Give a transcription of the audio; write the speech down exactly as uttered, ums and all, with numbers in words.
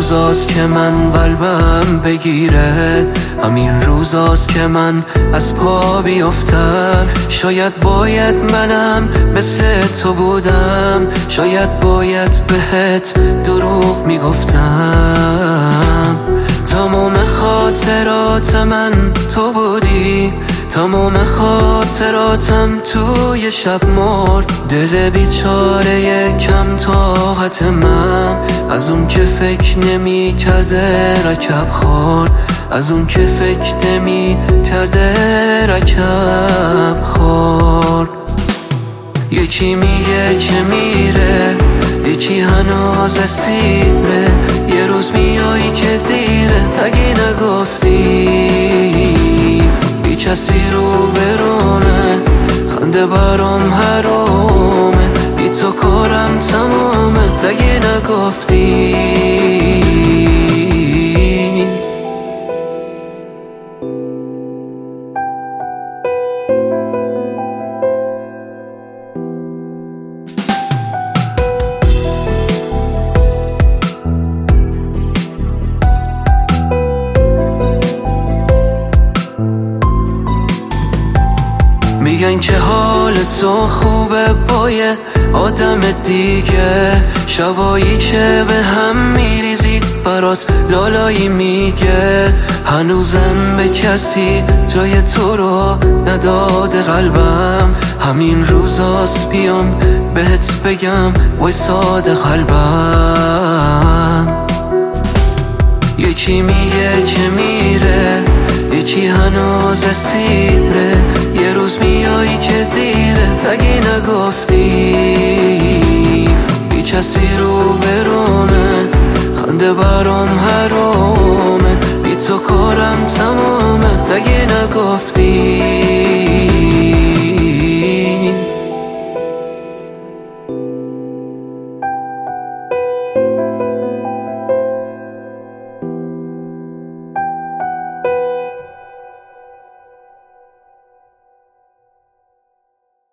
روزاست که من قلبم بگیره، همین روزاست که من از پا بیفتم. شاید باید منم مثل تو بودم، شاید باید بهت دروغ میگفتم. تمام خاطرات من تو بودی، تمام خاطراتم توی شب مرد. دل بیچاره کم طاقت من، از اون که فکر نمی کرده رکب خورد، از اون که فکر نمی کرده رکب خورد. یکی میگه که میره، یکی هنوز اسیره، یه روز میایی که دیره. اگه نگفتی بی کسی رو برونه، خنده برام حرومه، بی تو کارم تمامه. اگه نگفتی میگن که حال تو خوبه با یه آدم دیگه، شبایی که به هم میریزید برات لالایی میگه. هنوزم به کسی جای تو رو نداده قلبم، همین روزاست بیام بهت بگم وایساده قلبم. یکی میگه که میره، یکی هنوز اسیره، یه روز میایی که دیره. اگه نگفتی بی کسی رو برونه، خنده برام حرومه، بی تو